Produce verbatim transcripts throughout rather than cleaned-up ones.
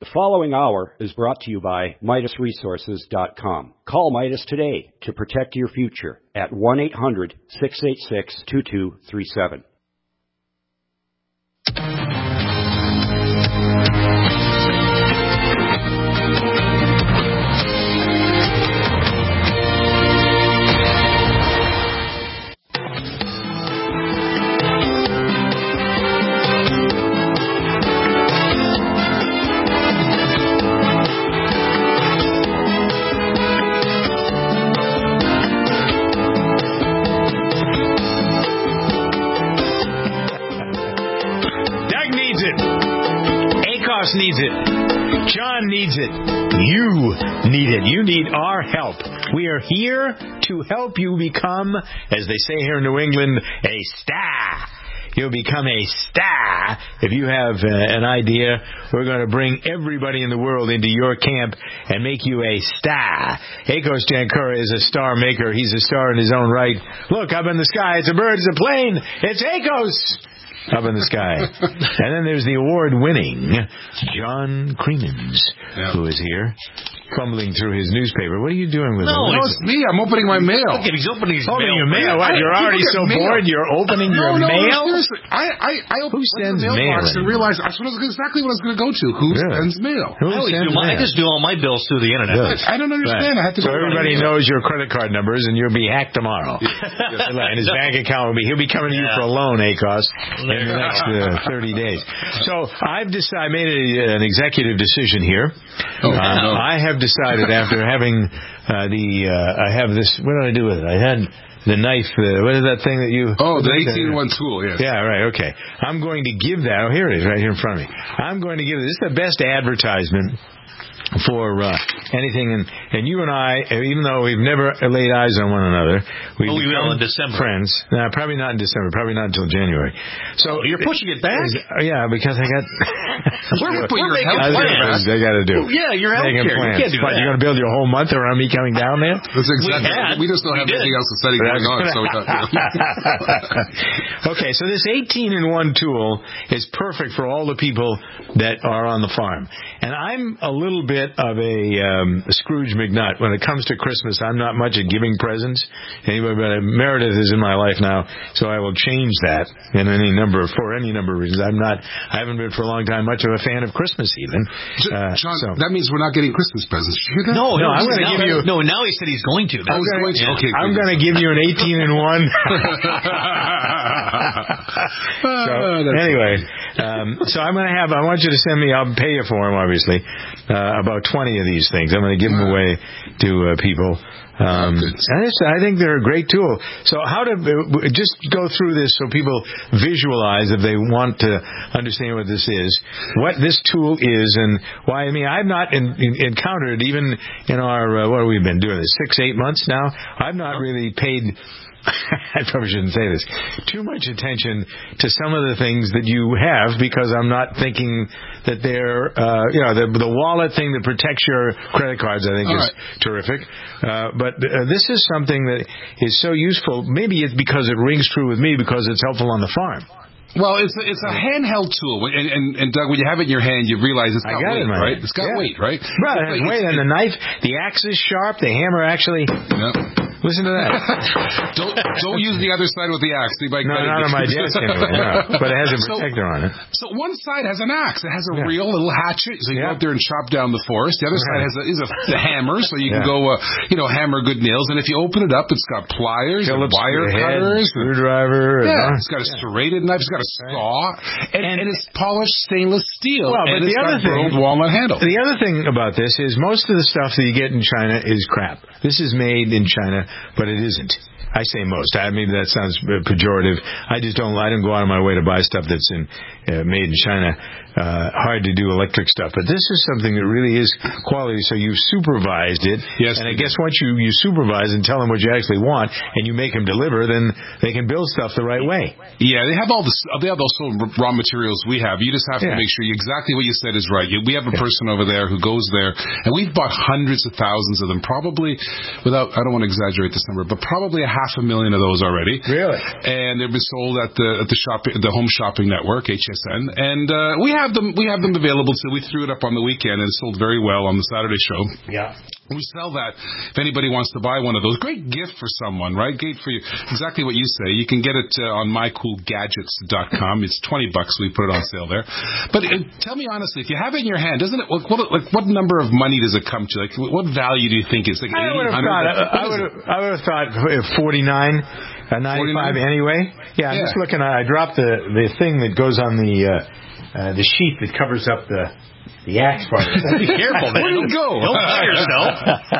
The following hour is brought to you by Midas Resources dot com. Call Midas today to protect your future at one eight hundred, six eight six, two two three seven. Needs it. John needs it. You need it. You need our help. We are here to help you become, as they say here in New England, a star. You'll become a star if you have uh, an idea. We're going to bring everybody in the world into your camp and make you a star. Akos Jankura is a star maker. He's a star in his own right. Look, up in the sky. It's a bird. It's a plane. It's Akos. Up in the sky. And then there's the award-winning John Creemans, yeah. who is here, fumbling through his newspaper. What are you doing with it? No, it's me. I'm opening my mail. Look at, he's opening his opening mail. Your mail. What, you're I, already so mail. bored you're opening no, your no, mail? No, seriously. I, I, I Who sends the mail? And realized that's exactly what I was going to go to. Who really? sends mail? Who I, sends my, mail? I just do all my bills through the internet. Yes. I don't understand. Right. I have to so go everybody knows your credit card numbers, and you'll be hacked tomorrow. yes. And his bank account will be, he'll be coming to you yeah. for a loan, Akos, in the next uh, thirty days. So I've decided, I made a, an executive decision here. Oh, uh, no. I have decided after having uh, the, uh, I have this, what did I do with it? I had the knife, uh, what is that thing that you... Oh, the eighteen in one tool, yes. Yeah, right, okay. I'm going to give that, oh, here it is, right here in front of me. I'm going to give it, this is the best advertisement for uh, anything, and, and you and I, even though we've never laid eyes on one another, we've oh, we become will in December. friends. No, probably not in December. Probably not until January. So oh, you're pushing it back. Is, yeah, because I got. we're, we're, we're your health plans. I got to do. Oh, yeah, your health care. You can't do what, that. You're going to build your whole month around me coming down there? That's exactly. We, we just don't have anything else exciting going on. So we thought, you know. Okay, so this eighteen in one tool is perfect for all the people that are on the farm, and I'm a little bit of a. Um, Scrooge McNutt. When it comes to Christmas, I'm not much at giving presents. Anyway, but Meredith is in my life now, so I will change that in any number for any number of reasons. I'm not. I haven't been for a long time much of a fan of Christmas even. Uh, John, so. That means we're not getting Christmas presents. You hear that? No, no. no I'm going to give you. No, now he said he's going to. I was going to. Yeah. Okay, I'm going to give you an eighteen in one. So anyway, um, so I'm going to have. I want you to send me. I'll pay you for them, obviously. Uh, about twenty of these things. I'm going to give them away to uh, people. Um, and it's, I think they're a great tool. So how to uh, just go through this so people visualize if they want to understand what this is, what this tool is, and why. I mean, I've not in, in, encountered even in our uh, what have we been doing this six eight months now. I've not really paid. I probably shouldn't say this, too much attention to some of the things that you have because I'm not thinking that they're, uh, you know, the, the wallet thing that protects your credit cards, I think All is right. terrific. Uh, but uh, this is something that is so useful. Maybe it's because it rings true with me because it's helpful on the farm. Well, it's a, it's a handheld tool, and, and, and Doug, when you have it in your hand, you realize it's got, got weight, it, right? It's got yeah. weight, right? Right, it's weight, and the knife, the axe is sharp, the hammer actually... Yep. Listen to that. don't don't use the other side with the axe. No, not on my desk anyway. No. But it has a protector so, on it. So one side has an axe. It has a yeah. real little hatchet, so you yeah. go out there and chop down the forest. The other right. side has a, is a the hammer, so you yeah. can go, uh, you know, hammer good nails. And if you open it up, it's got pliers, and wire cutters, screwdriver. Yeah, and, it's got a yeah. serrated knife. It's got a saw, and, and, and it's polished stainless steel. Well, but and the it's other got thing, walnut handle. The other thing about this is most of the stuff that you get in China is crap. This is made in China, but it isn't. I say most. I mean, that sounds pejorative. I just don't. I don't go out of my way to buy stuff that's in uh, made in China. Uh, hard to do electric stuff, but this is something that really is quality. So you've supervised it, yes. And I guess once you you supervise and tell them what you actually want, and you make them deliver, then they can build stuff the right way. Yeah, they have all this. They have those raw materials we have. You just have yeah. to make sure you, exactly what you said is right. We have a person over there who goes there, and we've bought hundreds of thousands of them. Probably, without I don't want to exaggerate this number, but probably a half a million of those already. Really? And they've been sold at the at the shop, the Home Shopping Network, H I said, and uh, we have them. We have them available. So we threw it up on the weekend, and it sold very well on the Saturday show. Yeah. We sell that if anybody wants to buy one of those. Great gift for someone, right? Great for you. Exactly what you say. You can get it uh, on my cool gadgets dot com. It's twenty bucks. We put it on sale there. But uh, tell me honestly, if you have it in your hand, doesn't it? What, what, like, what number of money does it come to? Like, what value do you think it's? Like, I would have thought. I would have. I would have thought forty-nine, uh, ninety-five anyway. Yeah, I'm yeah. just looking. I dropped the the thing that goes on the uh, uh, the sheet that covers up the. The axe part. Be careful, man. Where did it go? Don't hurt yourself.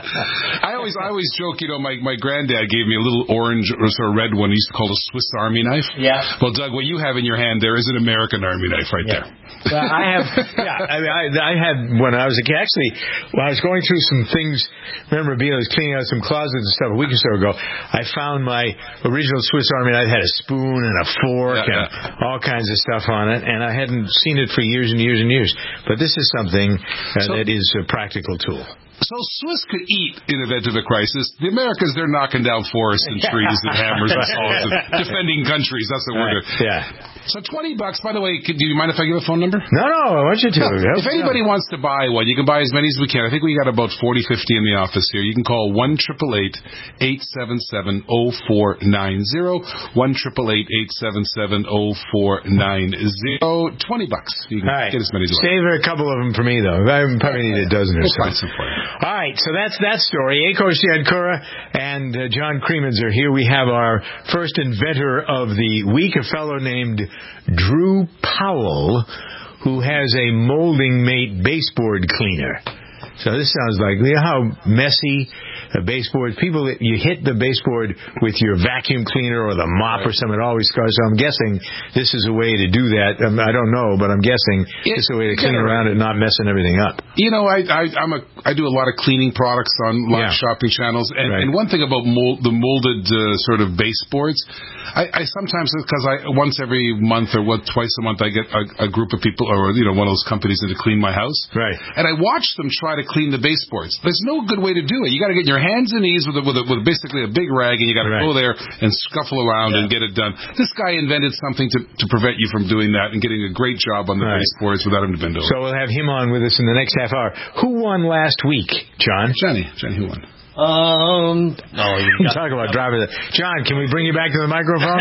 I always, I always joke. You know, my my granddad gave me a little orange or sort of red one. He used to call it a Swiss Army knife. Yeah. Well, Doug, what you have in your hand there is an American Army knife, right yeah. there. Well, I have. Yeah. I mean, I, I had when I was a kid. Actually, when I was going through some things, memorabilia, I was cleaning out some closets and stuff a week or so ago. I found my original Swiss Army knife. Had a spoon and a fork yeah, and yeah. all kinds of stuff on it, and I hadn't seen it for years and years and years. But this is something uh, so, that is a practical tool. So Swiss could eat in the event of a crisis. The Americans, they're knocking down forests and trees and hammers and saws and defending countries. That's what we're doing. Yeah. So twenty bucks. By the way, could, do you mind if I give a phone number? No, no, I want you to. No. If anybody yeah. wants to buy one, you can buy as many as we can. I think we got about forty, fifty in the office here. You can call one eight eight eight, eight seven seven, zero four nine zero. one eight eight, eight seven seven, zero four nine zero. twenty bucks. You can All right. get as many as you want. Save a couple of them for me, though. I probably need a dozen or we'll so. Find some for you. All right, so that's that story. Eko Siadkura and uh, John Creemans are here. We have our first inventor of the week, a fellow named Drew Powell, who has a molding mate baseboard cleaner. So this sounds like, you know how messy a baseboard, people, you hit the baseboard with your vacuum cleaner or the mop or something, it always scars. So I'm guessing this is a way to do that. Um, I don't know, but I'm guessing it, it's a way to clean around it, not messing everything up. You know, I I, I'm a, I do a lot of cleaning products on live yeah. shopping channels. And, right. and one thing about mold, the molded uh, sort of baseboards, I, I sometimes, because I once every month or what, twice a month, I get a, a group of people or, you know, one of those companies in to clean my house. Right. And I watch them try to clean the baseboards. There's no good way to do it. You got to get your hands and knees with a, with, a, with basically a big rag, and you got to right. go there and scuffle around yeah. and get it done. This guy invented something to, to prevent you from doing that and getting a great job on the right. baseboards without him to bend over. So we'll have him on with us in the next half hour. Who won last week, John? Jenny. Jenny, who won? Um, no, you got, talk about driving. John, can we bring you back to the microphone?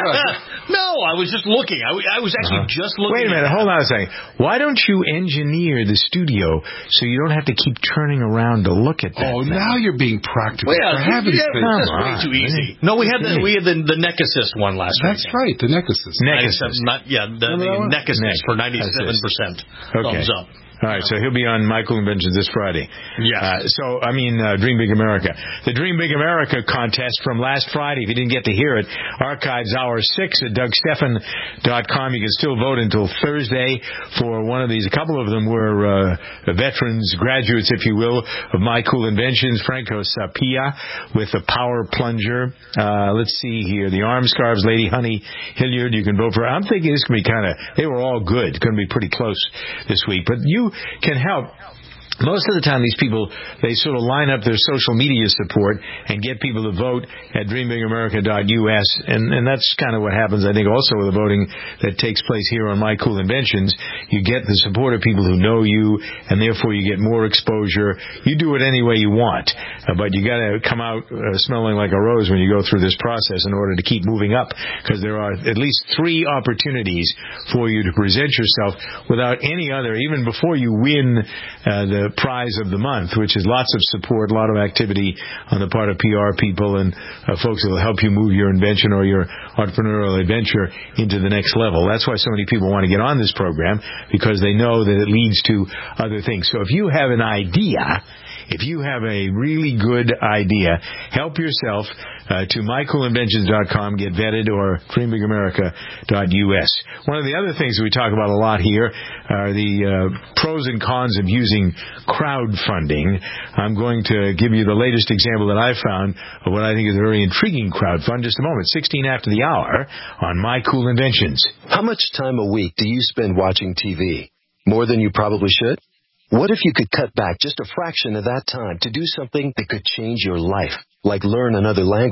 No, I was just looking. I, I was actually uh-huh. just looking. Wait a minute, hold on a second. Why don't you engineer the studio so you don't have to keep turning around to look at that? Oh, thing? now you're being practical. Well, yeah, For heaven's yeah, sake. that's way too easy. No, we had the we had the, the neck assist one last week. That's right, the neck assist. Neck assist. Not, yeah, the, the neck assist for ninety-seven percent. Okay. Thumbs up. All right, so he'll be on My Cool Inventions this Friday. Yeah. Uh, so, I mean, uh, Dream Big America. The Dream Big America contest from last Friday, if you didn't get to hear it, archives hour six at Doug Stephan dot com. You can still vote until Thursday for one of these. A couple of them were uh, veterans, graduates, if you will, of My Cool Inventions. Franco Sapia with the Power Plunger. Uh, let's see here. The Arm Scarves, Lady Honey Hilliard. You can vote for. I'm thinking this can be kind of, they were all good. Going to be pretty close this week. But you can help. Most of the time, these people, they sort of line up their social media support and get people to vote at dream big america dot U S, and, and that's kind of what happens, I think, also with the voting that takes place here on My Cool Inventions. You get the support of people who know you, and therefore you get more exposure. You do it any way you want, uh, but you got to come out uh, smelling like a rose when you go through this process in order to keep moving up, because there are at least three opportunities for you to present yourself without any other, even before you win uh, the prize of the month, which is lots of support, a lot of activity on the part of P R people and uh, folks that will help you move your invention or your entrepreneurial adventure into the next level. That's why so many people want to get on this program, because they know that it leads to other things. So if you have an idea, if you have a really good idea, help yourself uh, to my cool inventions dot com, get vetted, or dream big america dot U S. One of the other things that we talk about a lot here are the uh, pros and cons of using crowdfunding. I'm going to give you the latest example that I found of what I think is a very intriguing crowdfund. Just a moment, sixteen after the hour on My Cool Inventions. How much time a week do you spend watching T V? More than you probably should? What if you could cut back just a fraction of that time to do something that could change your life, like learn another language,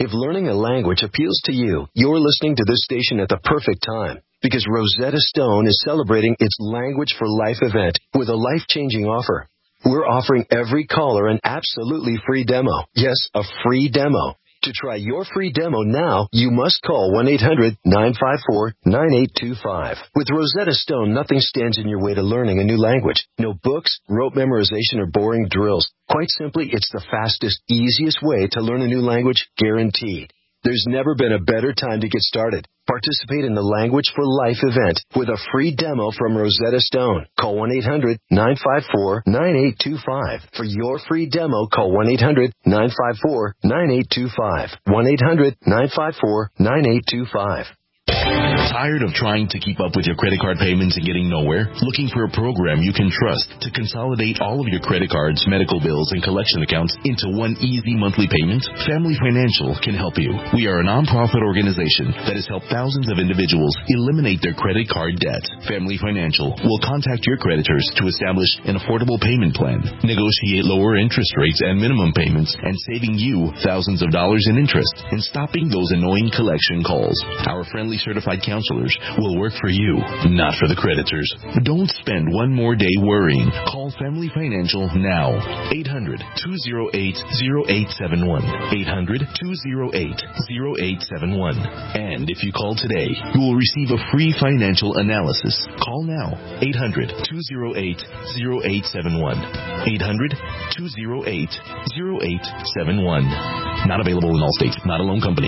If learning a language appeals to you, you're listening to this station at the perfect time, because Rosetta Stone is celebrating its Language for Life event with a life-changing offer. We're offering every caller an absolutely free demo. Yes, a free demo. To try your free demo now, you must call one eight hundred nine five four nine eight two five. With Rosetta Stone, nothing stands in your way to learning a new language. No books, rote memorization, or boring drills. Quite simply, it's the fastest, easiest way to learn a new language, guaranteed. There's never been a better time to get started. Participate in the Language for Life event with a free demo from Rosetta Stone. Call one eight hundred nine five four nine eight two five. For your free demo, call one eight hundred nine five four nine eight two five. one eight hundred nine five four nine eight two five. Tired of trying to keep up with your credit card payments and getting nowhere? Looking for a program you can trust to consolidate all of your credit cards, medical bills, and collection accounts into one easy monthly payment? Family Financial can help you. We are a nonprofit organization that has helped thousands of individuals eliminate their credit card debt. Family Financial will contact your creditors to establish an affordable payment plan, negotiate lower interest rates and minimum payments, and saving you thousands of dollars in interest and stopping those annoying collection calls. Our friendly certified counselors will work for you, not for the creditors. Don't spend one more day worrying. Call Family Financial now. eight hundred two oh eight oh eight seven one. eight hundred two oh eight oh eight seven one. And if you call today, you will receive a free financial analysis. Call now. eight hundred two oh eight oh eight seven one. eight hundred two oh eight oh eight seven one. Not available in all states. Not a loan company.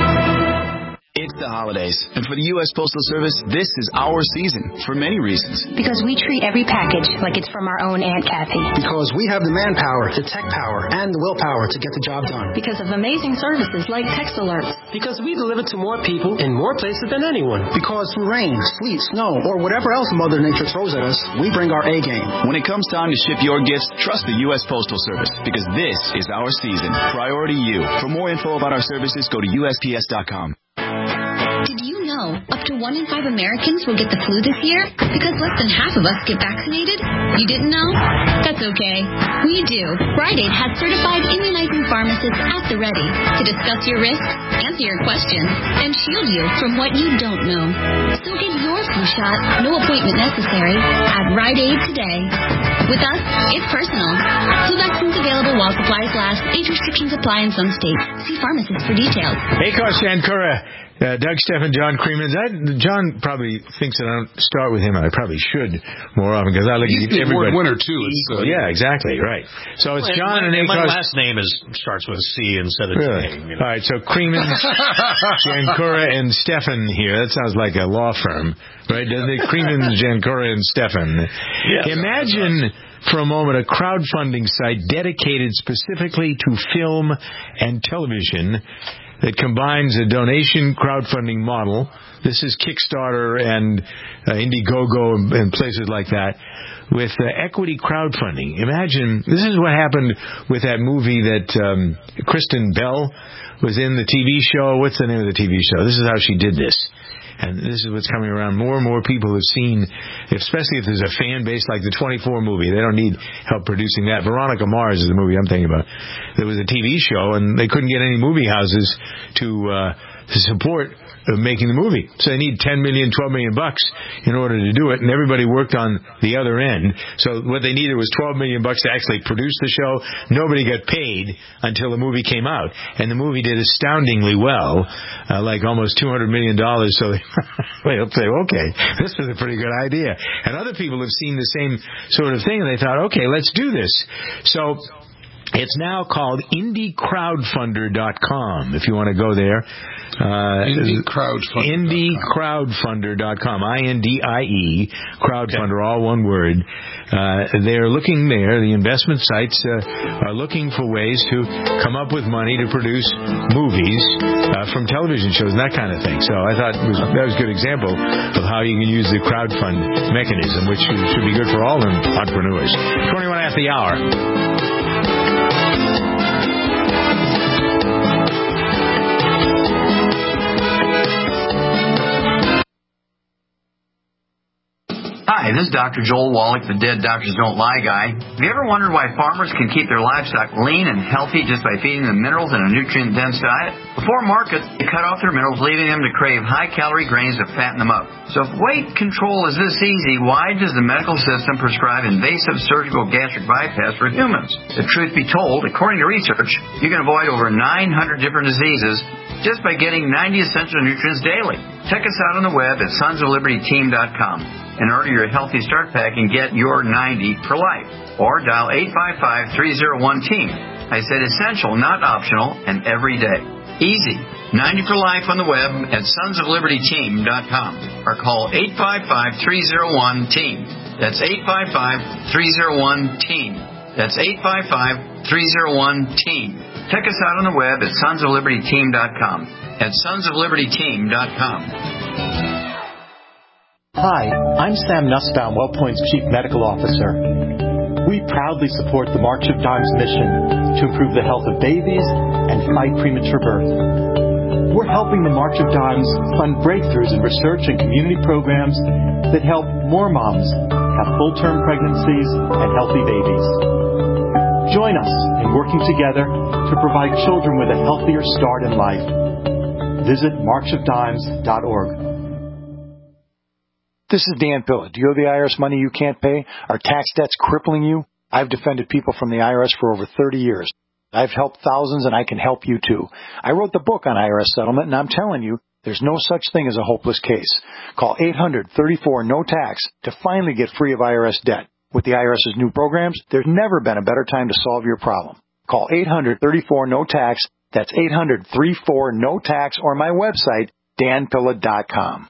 It's the holidays, and for the U S Postal Service, this is our season, for many reasons. Because we treat every package like it's from our own Aunt Kathy. Because we have the manpower, the tech power, and the willpower to get the job done. Because of amazing services like text alerts. Because we deliver to more people in more places than anyone. Because through rain, sleet, snow, or whatever else Mother Nature throws at us, we bring our A game. When it comes time to ship your gifts, trust the U S Postal Service, because this is our season. Priority you. For more info about our services, go to U S P S dot com. Did you know up to one in five Americans will get the flu this year? Because less than half of us get vaccinated? You didn't know? That's okay. We do. Rite Aid has certified immunizing pharmacists at the ready to discuss your risks, answer your questions, and shield you from what you don't know. So get your flu shot, no appointment necessary, at Rite Aid today. With us, it's personal. Flu vaccines available while supplies last. Age restrictions apply in some states. See pharmacists for details. Akos Shankura. Uh, Doug Stephan, John Creemans. I, John probably thinks that I don't start with him, and I probably should more often because I like He's to the award winner too. It's, uh, yeah, exactly, right. So it's well, John my, and my Akos. last name is starts with a C instead of Really? J. You know? All right, so Creemans, Jankura, and Stephan here. That sounds like a law firm, right? Doesn't it? Creemans, Jankura, and Stephan. Yeah, Imagine for a moment a crowdfunding site dedicated specifically to film and television that combines a donation crowdfunding model. This is Kickstarter and uh, Indiegogo and, and places like that, with uh, equity crowdfunding. Imagine, this is what happened with that movie that um, Kristen Bell was in, the T V show. What's the name of the T V show? This is how she did this. And this is what's coming around. More and more people have seen, especially if there's a fan base like the twenty-four movie. They don't need help producing that. Veronica Mars is the movie I'm thinking about. There was a T V show, and they couldn't get any movie houses to, uh, to support of making the movie. So they need ten million, twelve million bucks in order to do it, and everybody worked on the other end. So what they needed was twelve million bucks to actually produce the show. Nobody got paid until the movie came out, and the movie did astoundingly well, uh, like almost two hundred million dollars. So they'll say, okay, this was a pretty good idea. And other people have seen the same sort of thing, and they thought, okay, let's do this. So it's now called indie crowdfunder dot com, if you want to go there. Uh, indie crowdfunder. indie crowdfunder dot com. I N D I E, crowdfunder, okay. All one word. Uh, they're looking there, the investment sites uh, are looking for ways to come up with money to produce movies uh, from television shows and that kind of thing. So I thought it was, that was a good example of how you can use the crowdfund mechanism, which should be good for all entrepreneurs. twenty-one after the hour. Hi, Hi, this is Doctor Joel Wallach, the Dead Doctors Don't Lie guy. Have you ever wondered why farmers can keep their livestock lean and healthy just by feeding them minerals in a nutrient-dense diet? Before market, they cut off their minerals, leaving them to crave high-calorie grains to fatten them up. So if weight control is this easy, why does the medical system prescribe invasive surgical gastric bypass for humans? The truth be told, according to research, you can avoid over nine hundred different diseases just by getting ninety essential nutrients daily. Check us out on the web at sons of liberty team dot com and order your Healthy Start Pack and get your ninety for life. Or dial eight five five, three oh one, team. I said essential, not optional, and every day. Easy. ninety for life on the web at sons of liberty team dot com or call eight five five, three oh one, team. That's eight five five, three oh one, team. That's eight five five, three oh one, team. Check us out on the web at sons of liberty team dot com. At sons of liberty team dot com. Hi, I'm Sam Nussbaum, WellPoint's Chief Medical Officer. We proudly support the March of Dimes mission to improve the health of babies and fight premature birth. We're helping the March of Dimes fund breakthroughs in research and community programs that help more moms have full-term pregnancies and healthy babies. Join us in working together to provide children with a healthier start in life. Visit march of dimes dot org. This is Dan Pilla. Do you owe the I R S money you can't pay? Are tax debts crippling you? I've defended people from the I R S for over thirty years. I've helped thousands, and I can help you too. I wrote the book on I R S settlement, and I'm telling you, there's no such thing as a hopeless case. Call eight hundred, thirty-four, no tax to finally get free of I R S debt. With the IRS's new programs, there's never been a better time to solve your problem. Call eight hundred, thirty-four, no tax. That's eight hundred, thirty-four, no tax, or my website, dan pilla dot com.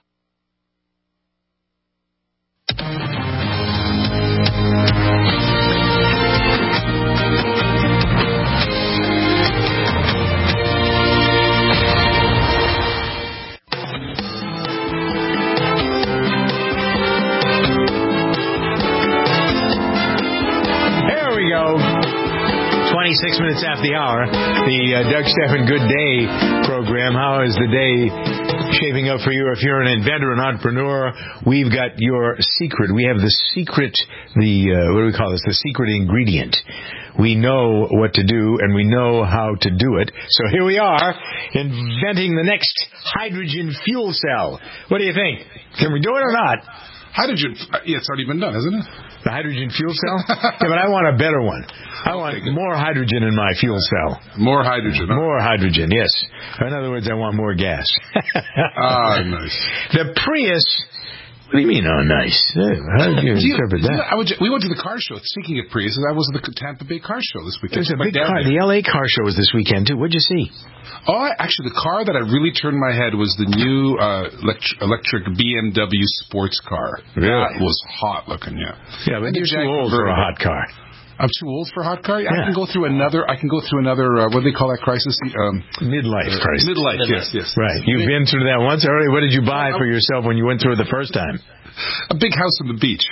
twenty-six minutes after the hour, the uh, Doug Stephan Good Day program. How is the day shaping up for you? If you're an inventor, an entrepreneur, we've got your secret. We have the secret, the, uh, what do we call this? The secret ingredient. We know what to do, and we know how to do it. So here we are, inventing the next hydrogen fuel cell. What do you think? Can we do it or not? Hydrogen, yeah, it's already been done, isn't it? The hydrogen fuel cell? Yeah, but I want a better one. I want more hydrogen in my fuel cell. More hydrogen. Huh? More hydrogen, yes. In other words, I want more gas. Ah, nice. The Prius... What do you mean, oh, nice? How did you interpret that? I would, we went to the car show. Speaking of Prius, I was at the Tampa Bay car show this weekend. There's a big car. The L A car show was this weekend, too. What'd you see? Oh, I, actually, the car that I really turned my head was the new uh, electric, electric B M W sports car. Really? That was hot looking, yeah. Yeah, but you're too old for a hot car. I'm too old for a hot car. Yeah. I can go through another. I can go through another. Uh, what do they call that crisis? Um, midlife uh, crisis. Midlife. Yes, yes. Right. You've been through that once already. What did you buy for yourself when you went through it the first time? A big house on the beach.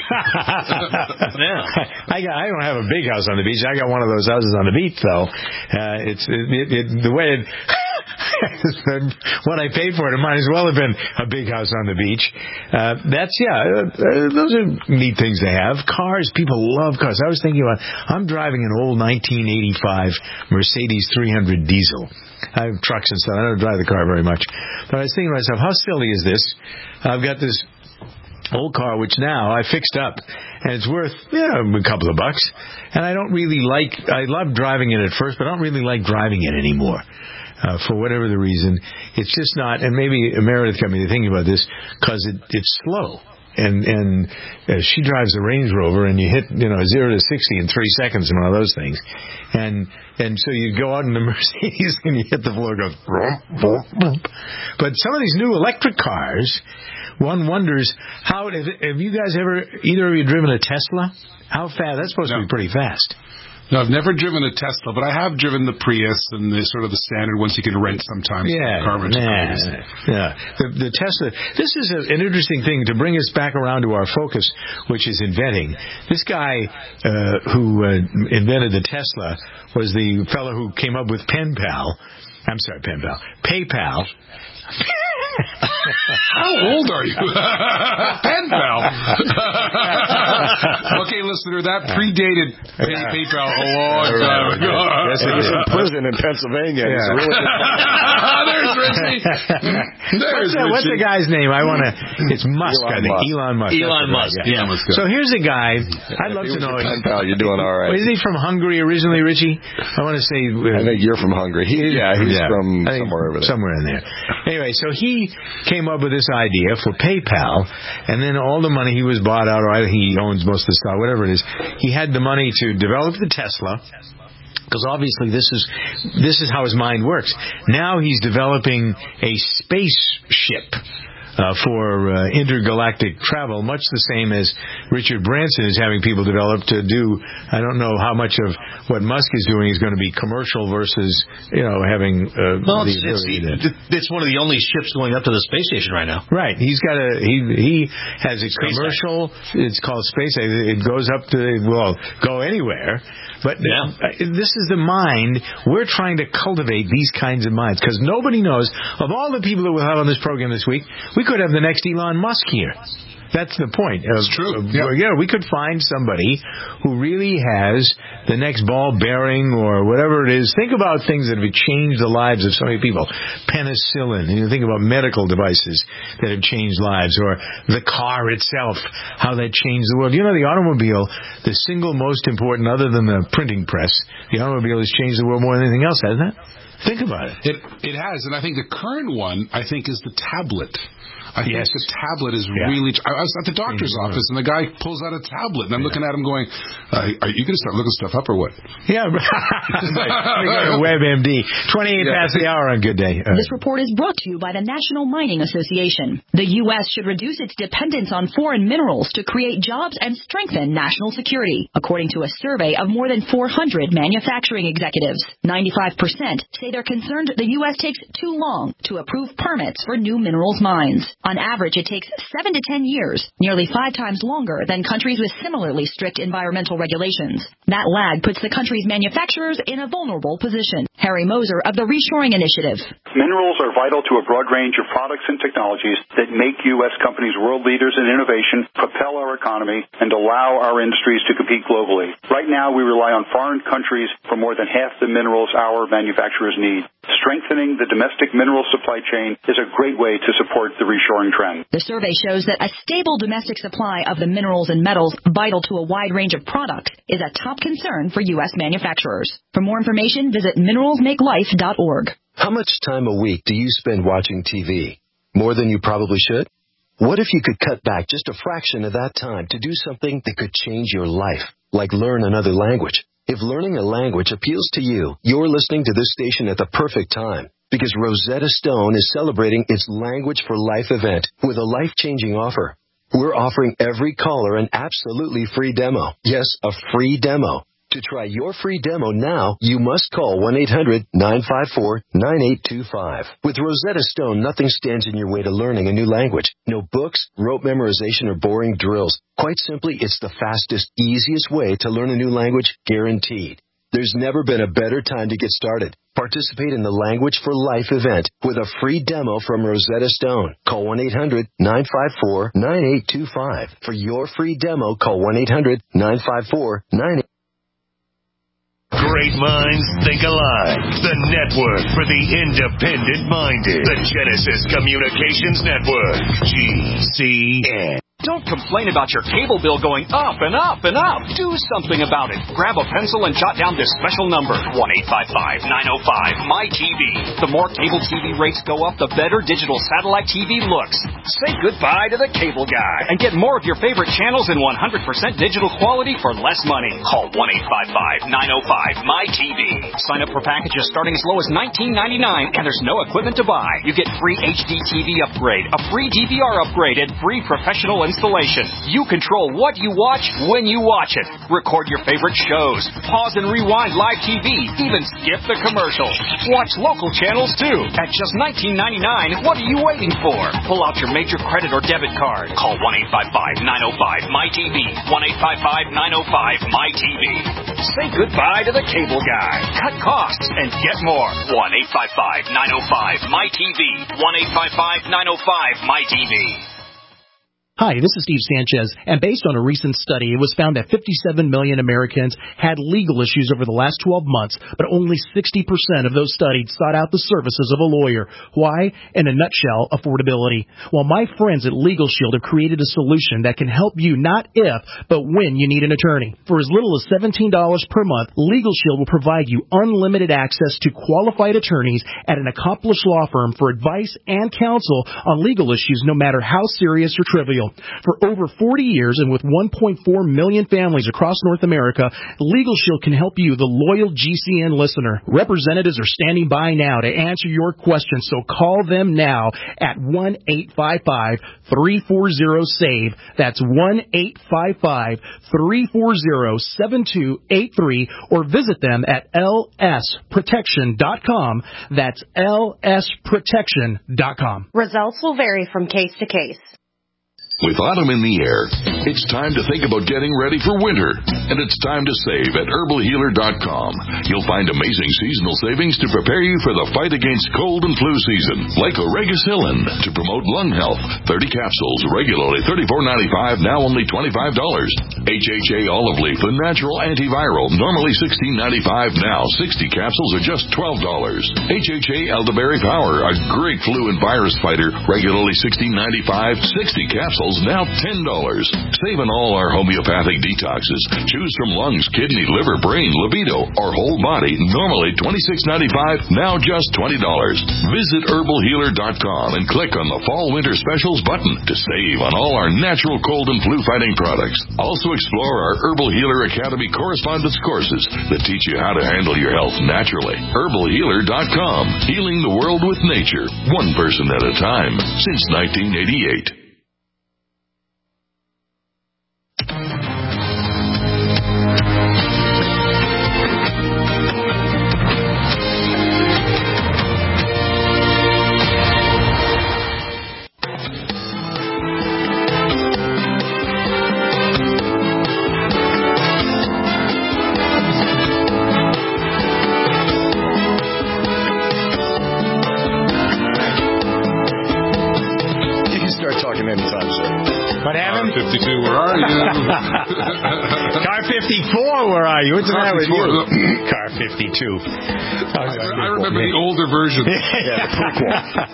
Yeah. I got, I don't have a big house on the beach. I got one of those houses on the beach, though. Uh, it's it, it, it, the way it. What I paid for it, it might as well have been a big house on the beach. Uh, that's, yeah, uh, those are neat things to have. Cars, people love cars. I was thinking about, I'm driving an old nineteen eighty-five Mercedes three hundred diesel. I have trucks and stuff. I don't drive the car very much. But I was thinking to myself, how silly is this? I've got this old car, which now I fixed up, and it's worth, yeah, a couple of bucks. And I don't really like, I loved driving it at first, but I don't really like driving it anymore. Uh, for whatever the reason, it's just not, and maybe Meredith got me thinking about this, because it, it's slow. And and uh, she drives a Range Rover, and you hit, you know, zero to sixty in three seconds and one of those things. And and so you go out in the Mercedes, and you hit the floor, and goes, boom, boom, boom. But some of these new electric cars, one wonders, how, have you guys ever, either of you driven a Tesla? How fast? That's supposed no. to be pretty fast. No, I've never driven a Tesla, but I have driven the Prius and the sort of the standard ones you can rent sometimes. Yeah, car rental yeah, yeah. The, the Tesla. This is a, an interesting thing to bring us back around to our focus, which is inventing. This guy uh, who uh, invented the Tesla was the fellow who came up with Pen Pal. I'm sorry, Pen Pal. PayPal. How old are you? Pen pal. Okay, listener, that predated pay, PayPal a long time ago. Yes, he was in prison in Pennsylvania. Yeah. He's really There's Richie. There's what's, the, what's the Richie. guy's name? I want to. It's Musk, Elon I think. Musk. Elon Musk. Elon That's Musk. right, Yeah. Musk. So here's a guy. I'd love He to was know. your pen pal. You're doing all right. Is he from Hungary originally, Richie? I want to say. I think you're from Hungary. He, yeah, he's yeah, from I think somewhere over there. Somewhere in there. Anyway, so he came up with this idea for PayPal, and then all the money he was bought out, or he owns most of the stock, whatever it is. He had the money to develop the Tesla. Because obviously this is this is how his mind works. Now he's developing a spaceship uh, for uh, intergalactic travel, much the same as Richard Branson is having people develop to do. I don't know how much of what Musk is doing is going to be commercial versus, you know, having. Uh, well, the it's, it's, ability to, it's one of the only ships going up to the space station right now. Right. He's got a he he has a SpaceX. commercial. It's called SpaceX. It goes up to well go anywhere. But yeah. this is the mind. We're trying to cultivate these kinds of minds because nobody knows. Of all the people that we'll have on this program this week, we could have the next Elon Musk here. That's the point. It's true. Uh, yeah. yeah, we could find somebody who really has the next ball bearing or whatever it is. Think about things that have changed the lives of so many people. Penicillin. You think about medical devices that have changed lives, or the car itself, how that changed the world. You know, the automobile, the single most important, other than the printing press, the automobile has changed the world more than anything else, hasn't it? Think about it. It it has, and I think the current one, I think, is the tablet. I yes. think the tablet is yeah. really... I was at the doctor's mm-hmm. office, and the guy pulls out a tablet, and I'm yeah. looking at him going, uh, are you going to start looking stuff up or what? Yeah, right. WebMD. twenty-eight yeah. past the hour on Good Day. Uh, this report is brought to you by the National Mining Association. The U S should reduce its dependence on foreign minerals to create jobs and strengthen national security, according to a survey of more than four hundred manufacturing executives. ninety-five percent say they're concerned the U S takes too long to approve permits for new minerals mines. On average, it takes seven to ten years, nearly five times longer than countries with similarly strict environmental regulations. That lag puts the country's manufacturers in a vulnerable position. Harry Moser of the Reshoring Initiative. Minerals are vital to a broad range of products and technologies that make U S companies world leaders in innovation, propel our economy, and allow our industries to compete globally. Right now, we rely on foreign countries for more than half the minerals our manufacturers need. Strengthening the domestic mineral supply chain is a great way to support the reshoring trend. The survey shows that a stable domestic supply of the minerals and metals vital to a wide range of products is a top concern for U S manufacturers. For more information, visit minerals make life dot org. How much time a week do you spend watching T V? More than you probably should? What if you could cut back just a fraction of that time to do something that could change your life, like learn another language? If learning a language appeals to you, you're listening to this station at the perfect time, because Rosetta Stone is celebrating its Language for Life event with a life-changing offer. We're offering every caller an absolutely free demo. Yes, a free demo. To try your free demo now, you must call one eight hundred nine five four nine eight two five. With Rosetta Stone, nothing stands in your way to learning a new language. No books, rote memorization, or boring drills. Quite simply, it's the fastest, easiest way to learn a new language, guaranteed. There's never been a better time to get started. Participate in the Language for Life event with a free demo from Rosetta Stone. Call one eight hundred nine five four nine eight two five. For your free demo, call one eight hundred nine five four nine eight two five. Great minds think alike. The network for the independent-minded. The Genesis Communications Network. G C N. Don't complain about your cable bill going up and up and up. Do something about it. Grab a pencil and jot down this special number, one eight five five nine oh five M Y T V. The more cable T V rates go up, the better digital satellite T V looks. Say goodbye to the cable guy and get more of your favorite channels in one hundred percent digital quality for less money. Call one eight five five nine oh five M Y T V. Sign up for packages starting as low as nineteen ninety-nine, and there's no equipment to buy. You get free H D T V upgrade, a free D V R upgrade, and free professional installation. You control what you watch when you watch it. Record your favorite shows. Pause and rewind live T V. Even skip the commercials. Watch local channels too. At just nineteen ninety-nine, what are you waiting for? Pull out your major credit or debit card. Call one eight five five nine oh five M Y T V. one eight five five nine oh five M Y T V. Say goodbye to the cable guy. Cut costs and get more. one eight five five, nine oh five, M Y T V. one eight five five, nine oh five, M Y T V. Hi, this is Steve Sanchez, and based on a recent study, it was found that fifty-seven million Americans had legal issues over the last twelve months, but only sixty percent of those studied sought out the services of a lawyer. Why? In a nutshell, affordability. Well, my friends at Legal Shield have created a solution that can help you not if, but when you need an attorney. For as little as seventeen dollars per month, Legal Shield will provide you unlimited access to qualified attorneys at an accomplished law firm for advice and counsel on legal issues, no matter how serious or trivial. For over forty years and with one point four million families across North America, Legal Shield can help you, the loyal G C N listener. Representatives are standing by now to answer your questions, so call them now at one eight five five, three four zero, S A V E. That's one eight five five, three four zero, seven two eight three, or visit them at L S protection dot com. That's L S protection dot com. Results will vary from case to case. With autumn in the air, it's time to think about getting ready for winter. And it's time to save at herbal healer dot com. You'll find amazing seasonal savings to prepare you for the fight against cold and flu season. Like Oregacillin to promote lung health. thirty capsules, regularly thirty-four ninety-five, now only twenty-five dollars. H H A olive leaf, a natural antiviral, normally sixteen ninety-five, now sixty capsules are just twelve dollars. H H A elderberry power, a great flu and virus fighter, regularly sixteen ninety-five, sixty capsules now ten dollars. Save on all our homeopathic detoxes. Choose from lungs, kidney, liver, brain, libido, or whole body. Normally twenty-six ninety-five, now just twenty dollars. Visit herbal healer dot com and click on the Fall Winter Specials button to save on all our natural cold and flu fighting products. Also explore our Herbal Healer Academy correspondence courses that teach you how to handle your health naturally. herbal healer dot com. Healing the world with nature, one person at a time, since nineteen eighty-eight. fifty-two, where are you? Car fifty-four, where are you? What's the matter with you? Car fifty-two. I, I remember the older version. Yeah, the prequel.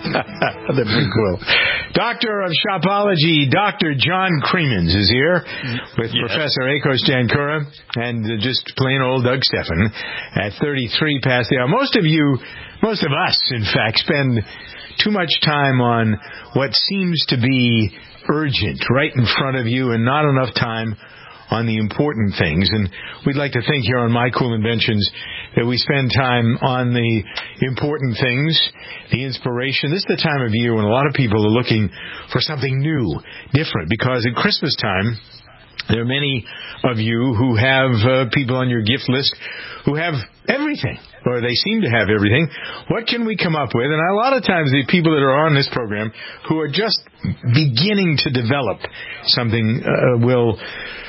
The prequel. Doctor of Shopology, Doctor John Creemans is here with yes. Professor Akos Jankura and uh, just plain old Doug Stephan at thirty-three past the hour. Most of you, most of us, in fact, spend too much time on what seems to be urgent right in front of you and not enough time on the important things. And we'd like to think here on My Cool Inventions that we spend time on the important things, the inspiration. This is the time of year when a lot of people are looking for something new, different, because at Christmas time, there are many of you who have uh, people on your gift list who have everything, or they seem to have everything. What can we come up with? And a lot of times the people that are on this program who are just beginning to develop something uh, will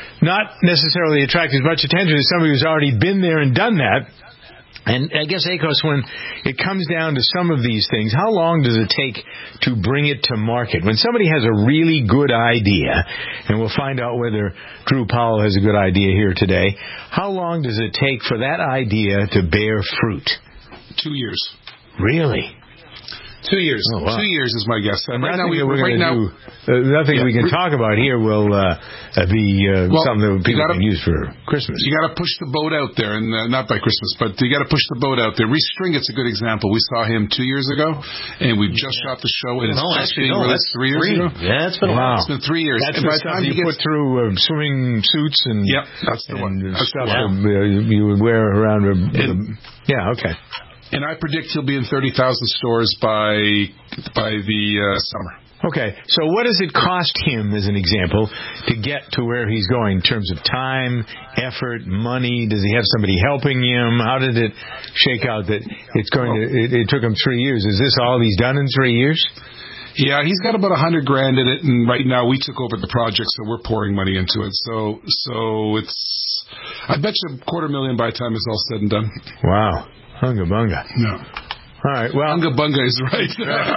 not necessarily attract as much attention as somebody who's already been there and done that. And I guess, Akos, when it comes down to some of these things, how long does it take to bring it to market? When somebody has a really good idea, and we'll find out whether Drew Powell has a good idea here today, how long does it take for that idea to bear fruit? Two years. Really? Two years. Oh, wow. Two years is my guess. And right now, we, we're right now, do, uh, nothing yeah, we can talk about here will uh, be uh, well, something that people gotta, can use for Christmas. You got to push the boat out there, and uh, not by Christmas, but you got to push the boat out there. Reese Stringett's a good example. We saw him two years ago, and we just yeah. shot the show, and it's no, just actually, being no, released three years three. ago. Yeah, it's been a wow. while. It's been three years. That's and the by the stuff time you gets, put through uh, swimming suits and yep, that's the and one. That's stuff the one. that uh, you would wear around. A, and, yeah, okay. And I predict he'll be in thirty thousand stores by by the uh, summer. Okay, so what does it cost him, as an example, to get to where he's going in terms of time, effort, money? Does he have somebody helping him? How did it shake out that it's going to? It, it took him three years. Is this all he's done in three years? Yeah, he's got about a hundred grand in it, and right now we took over the project, so we're pouring money into it. So, so it's, I bet you a quarter million by the time it's all said and done. Wow. Hunga bunga. Yeah. All right. Well, Hunga bunga is right.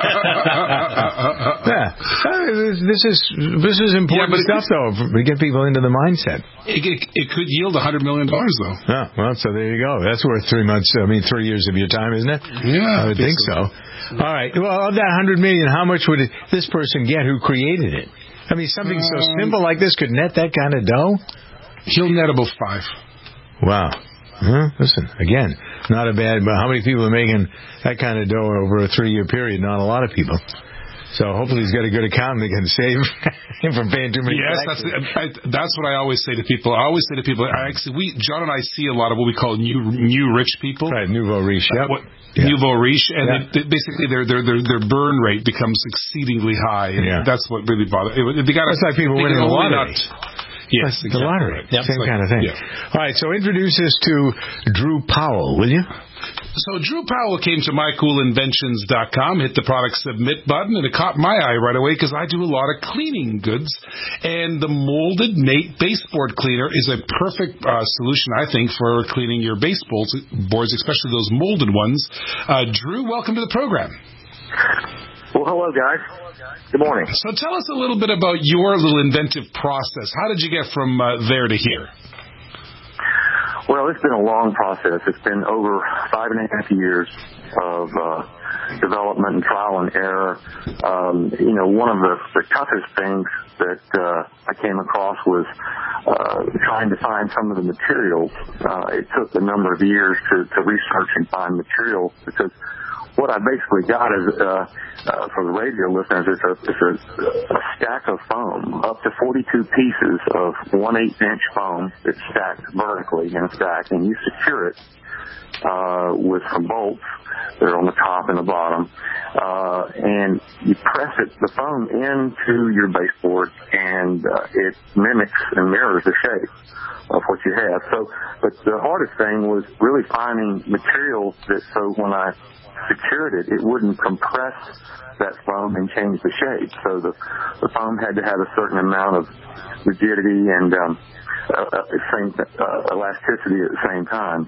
yeah. This is this is important yeah, stuff, though. To get people into the mindset. It, it, it could yield a hundred million dollars, though. Yeah. Well, so there you go. That's worth three months. I mean, three years of your time, isn't it? Yeah. I would think so. so. All right. Well, of that hundred million, how much would it, this person get who created it? I mean, something um, so simple like this could net that kind of dough. He'll net about five. Wow. Huh? Listen, again, not a bad, but how many people are making that kind of dough over a three-year period? Not a lot of people. So hopefully he's got a good accountant that can save him from paying too many yes, taxes. Yes, that's, that's what I always say to people. I always say to people, I actually, we, John and I see a lot of what we call new new rich people. Right, nouveau riche, yep. Uh, what, yeah. Nouveau riche, and yeah. they, they, basically their, their their their burn rate becomes exceedingly high. And yeah. That's what really bothers. They got. That's like people winning the lottery. Yes, exactly. The lottery. Yep. Same like, kind of thing. Yeah. All right, so introduce us to Drew Powell, will you? So Drew Powell came to my cool inventions dot com, hit the product submit button, and it caught my eye right away because I do a lot of cleaning goods. And the molded mate baseboard cleaner is a perfect uh, solution, I think, for cleaning your baseboards, boards, especially those molded ones. Uh, Drew, welcome to the program. Well, hello, guys. Good morning. So tell us a little bit about your little inventive process. How did you get from uh, there to here? Well, it's been a long process. It's been over five and a half years of uh, development and trial and error. Um, you know, one of the, the toughest things that uh, I came across was uh, trying to find some of the materials. Uh, it took a number of years to, to research and find materials because what I basically got is, uh, uh, for the radio listeners, it's a, it's a, a stack of foam, up to forty-two pieces of one eighth inch foam that's stacked vertically in a stack, and you secure it, uh, with some bolts. They're on the top and the bottom, uh, and you press it, the foam into your baseboard, and, uh, it mimics and mirrors the shape of what you have. So, but the hardest thing was really finding materials that, so when I secured it, it wouldn't compress that foam and change the shape. So the, the foam had to have a certain amount of rigidity and um, uh, uh, same, uh, elasticity at the same time.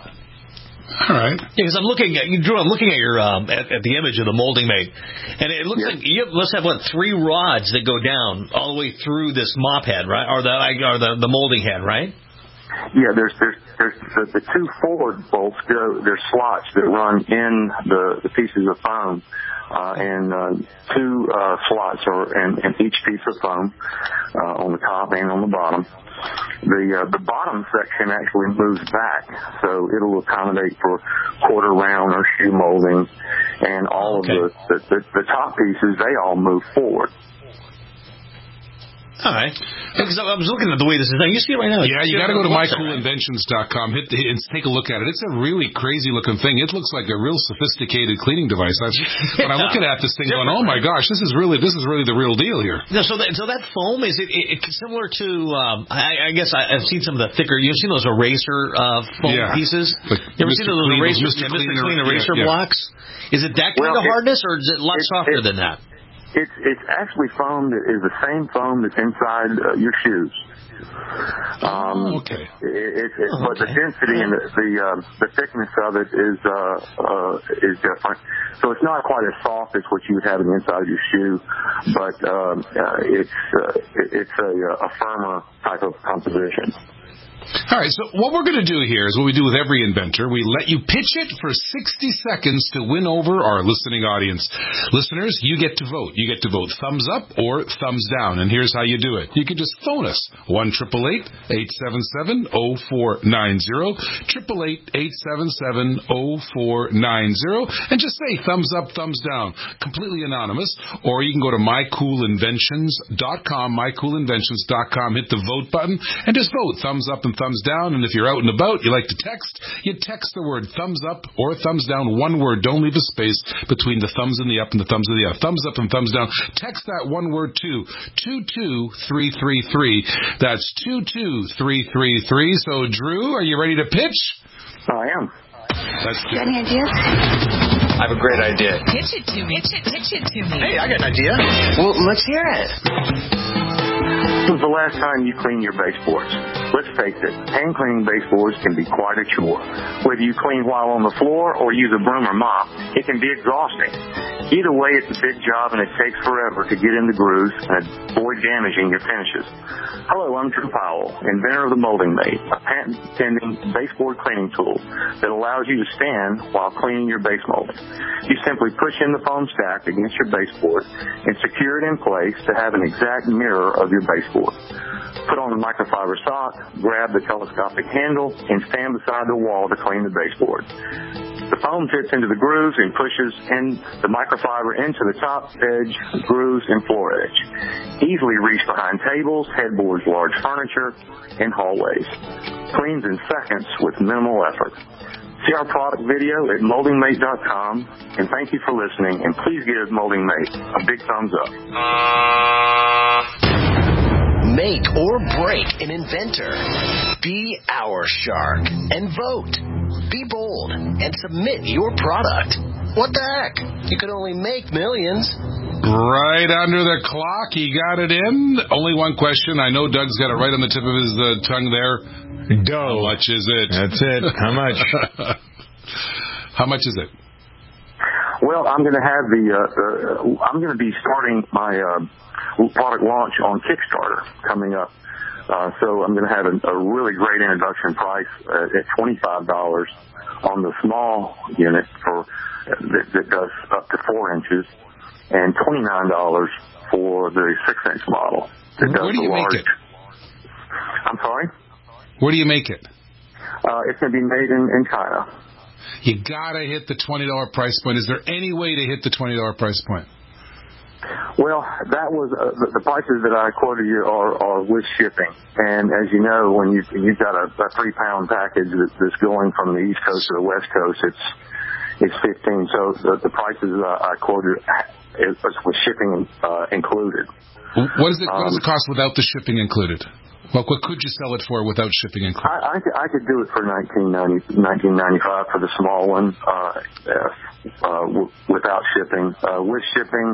All right. Because I'm looking at you, Drew. I'm looking at your um, at, at the image of the molding mate, and it looks yeah. like you must have what three rods that go down all the way through this mop head, right? Or the or the, the molding head, right? Yeah, there's there's there's the, the two forward bolts go. There's slots that run in the, the pieces of foam, uh, and uh, two uh, slots are in, in each piece of foam uh, on the top and on the bottom. The uh, the bottom section actually moves back, so it'll accommodate for quarter round or shoe molding, and all okay. of the, the, the the top pieces, they all move forward. All right. Because I was looking at the way this is done. You see it right now. Yeah, you got to go to my cool inventions dot com hit, hit, and take a look at it. It's a really crazy-looking thing. It looks like a real sophisticated cleaning device. I've, yeah. When I'm looking at this thing, going, "Oh my gosh, this is really this is really the real deal here." Yeah, so that so that foam is it, it, it similar to? Um, I, I guess I, I've seen some of the thicker. You've seen those eraser uh, foam yeah. pieces. Like you ever Mister seen those Clean, eraser, Mister yeah, Mister Cleaner, Clean eraser yeah, yeah. blocks? Is it that kind well, of hardness, it, or is it a lot it, softer it, than that? It's it's actually foam that is the same foam that's inside uh, your shoes. Um, oh, okay. It, it, it, oh, but okay. the density and the the, uh, the thickness of it is uh, uh, is different. So it's not quite as soft as what you would have in the inside of your shoe, but um, uh, it's uh, it's a, a firmer type of composition. All right, so what we're going to do here is what we do with every inventor. We let you pitch it for sixty seconds to win over our listening audience. Listeners, you get to vote. You get to vote thumbs up or thumbs down, and here's how you do it. You can just phone us, one eight eight eight, eight seven seven, zero four nine zero, eight eight eight, eight seven seven, zero four nine zero, and just say thumbs up, thumbs down, completely anonymous. Or you can go to my cool inventions dot com, my cool inventions dot com, hit the vote button, and just vote thumbs up and thumbs down. And if you're out and about, you like to text, you text the word thumbs up or thumbs down, one word. Don't leave a space between the thumbs and the up and the thumbs and the up. Thumbs up and thumbs down. Text that one word to two two three three three. That's two two three three three. So, Drew, are you ready to pitch? I am. Let's do it. Any ideas? I have a great idea. Pitch it to me. Pitch it, pitch it to me. Hey, I got an idea. Well, let's hear it. When was the last time you cleaned your baseboards? Let's face it, hand cleaning baseboards can be quite a chore. Whether you clean while on the floor or use a broom or mop, it can be exhausting. Either way, it's a big job and it takes forever to get in the grooves and avoid damaging your finishes. Hello, I'm Drew Powell, inventor of the Molding Mate, a patent-pending baseboard cleaning tool that allows you to stand while cleaning your base molding. You simply push in the foam stack against your baseboard and secure it in place to have an exact mirror of your baseboard. Put on the microfiber sock, grab the telescopic handle, and stand beside the wall to clean the baseboard. The foam fits into the grooves and pushes in the microfiber into the top edge, grooves, and floor edge. Easily reach behind tables, headboards, large furniture, and hallways. Cleans in seconds with minimal effort. See our product video at molding mate dot com, and thank you for listening, and please give Molding Mate a big thumbs up. Make or break an inventor. Be our shark and vote. Be bold and submit your product. What the heck? You could only make millions. Right under the clock. He got it in. Only one question. I know Doug's got it right on the tip of his uh, tongue there. Dough. How much is it? That's it. How much? How much is it? Well, I'm going to have the, uh, uh, I'm going to be starting my uh, product launch on Kickstarter coming up. Uh, so I'm going to have a, a really great introduction price uh, at twenty-five dollars on the small unit for that, that does up to four inches, and twenty-nine dollars for the six-inch model that does Where do you the large. make it? I'm sorry? Where do you make it? Uh, it's going to be made in, in China. You gotta hit the twenty dollars price point. Is there any way to hit the twenty dollars price point? Well, that was uh, the, the prices that I quoted you are, are with shipping. And as you know, when you, you've got a, a three-pound package that, that's going from the East Coast to the West Coast, it's it's fifteen. So the, the prices uh, I quoted is with shipping uh, included. What is it? What does Um, it cost without the shipping included? Well, what could you sell it for without shipping included? I, I, could, I could do it for nineteen ninety-five for the small one, uh, uh, w- without shipping. Uh, with shipping,